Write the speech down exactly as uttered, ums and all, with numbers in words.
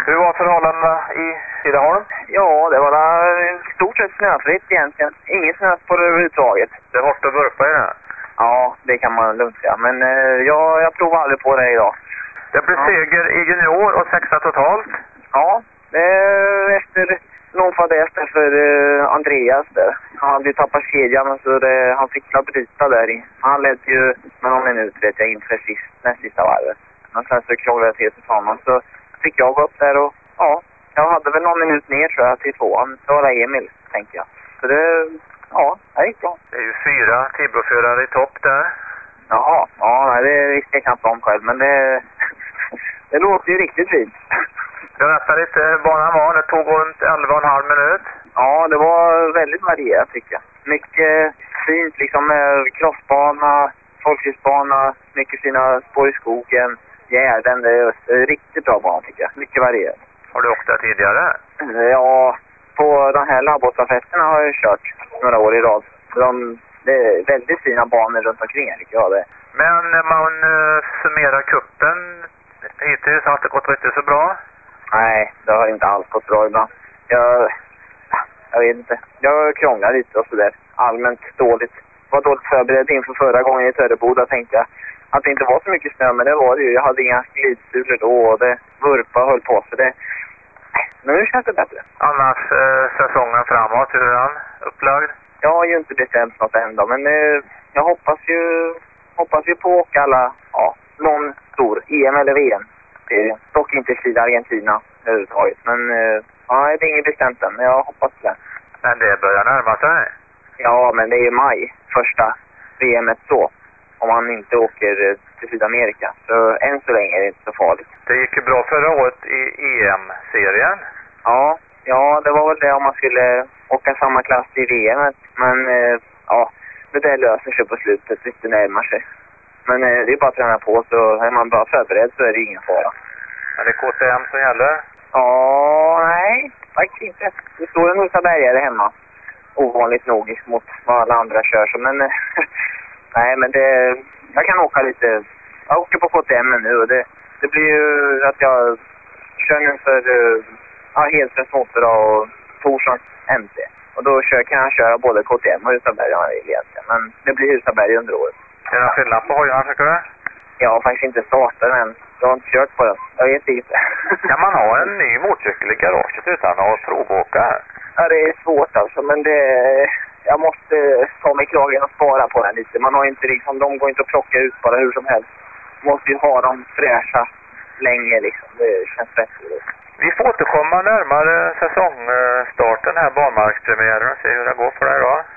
Hur var förhållandena i Tidaholm? Ja, det var i stort sett snöfritt egentligen. Ingen snöspår överhuvudtaget. Det är hårt att vurpa i det här. Ja, det kan man lugnt säga. Men eh, jag, jag provar aldrig på det idag. Det blir ja. seger i junior och sexa totalt. Ja, eh, efter någon fadäs där för eh, Andreas där. Han hade ju tappat kedjan så det, han fick bryta där i. Han ledde ju med någon minut vet jag inför sist, näst sista varvet. Men sen så krånglade jag till tillsammans så fick jag gå upp där och ja, jag hade väl någon minut ner tror jag till tvåan. Så var det Emil, tänkte jag. Så det, ja, det gick bra. Det är ju fyra Tibro-förare i topp där. Jaha, ja, nej, det visste jag knappt om själv, men det, det låter ju riktigt fint. Berätta lite hur banan var, det tog runt elva och en halv minut. Ja, det var väldigt varierat tycker jag. Mycket fint liksom med crossbana, folkhusbana, mycket fina spår i skogen, gärden, det är riktigt bra bana tycker jag. Mycket varierat. Har du åkt där tidigare? Ja, på de här labbåtstafetterna har jag kört några år i rad. De, det är väldigt fina banor runt omkring tycker jag det. Men när man uh, summerar kuppen hittills har det gått riktigt så bra? Nej, det har inte alls gått bra ibland. Jag, jag vet inte. Jag krånglar lite och sådär. Allmänt dåligt. Var dåligt förberedd inför förra gången i Töreboda tänkte jag. Att det inte var så mycket snö, men det var det ju. Jag hade inga glidsulor då och det vurpa höll på för det. Men nu känns det bättre. Annars eh, säsongen framåt, hur är den upplagd? Jag har ju inte bestämt något ändå, men eh, jag hoppas ju hoppas ju på att åka alla, ja, någon stor E M eller V M. Eh, dock inte Chile, Argentina överhuvudtaget, men eh, ja, det är inget bestämt än, men jag hoppas det. Men det börjar närma sig. Ja, men det är ju maj, första V M:et så. Om man inte åker till Sydamerika. Så än så länge är det inte så farligt. Det gick ju bra förra året i E M-serien. Ja, ja, det var väl det om man skulle åka samma klass i V M. Men eh, ja, det där löser sig på slutet, lite närmar sig. Men eh, det är bara att träna på, så är man bra förberedd så är det ingen fara. Är det K T M som gäller? Ja, nej, faktiskt inte. Det står en Husabergare hemma. Ovanligt nog mot vad alla andra kör. Så, men nej, men det, jag kan åka lite. Jag åker på K T M nu och det, det blir ju att jag kör nu för ja, Hedströms motor och Torssons M T. Och då kör, kan jag köra både K T M och Husaberg om jag vill egentligen. Men det blir Husaberg under året. Är det en skillnad på hojarna tycker du? Jag har faktiskt inte startat än. Jag har inte kört på den. Jag vet inte. Kan man ha en ny motorcykel i garaget utan att provåka? Ja, det är svårt alltså, men det, jag måste ta mig kragen och spara på den lite. Man har inte liksom, de går inte att plocka ut bara hur som helst. Man måste ju ha dem fräscha länge liksom, det känns bättre. Vi får återkomma närmare säsongstarten här, banmarkspremiären, och se hur det går för dig då.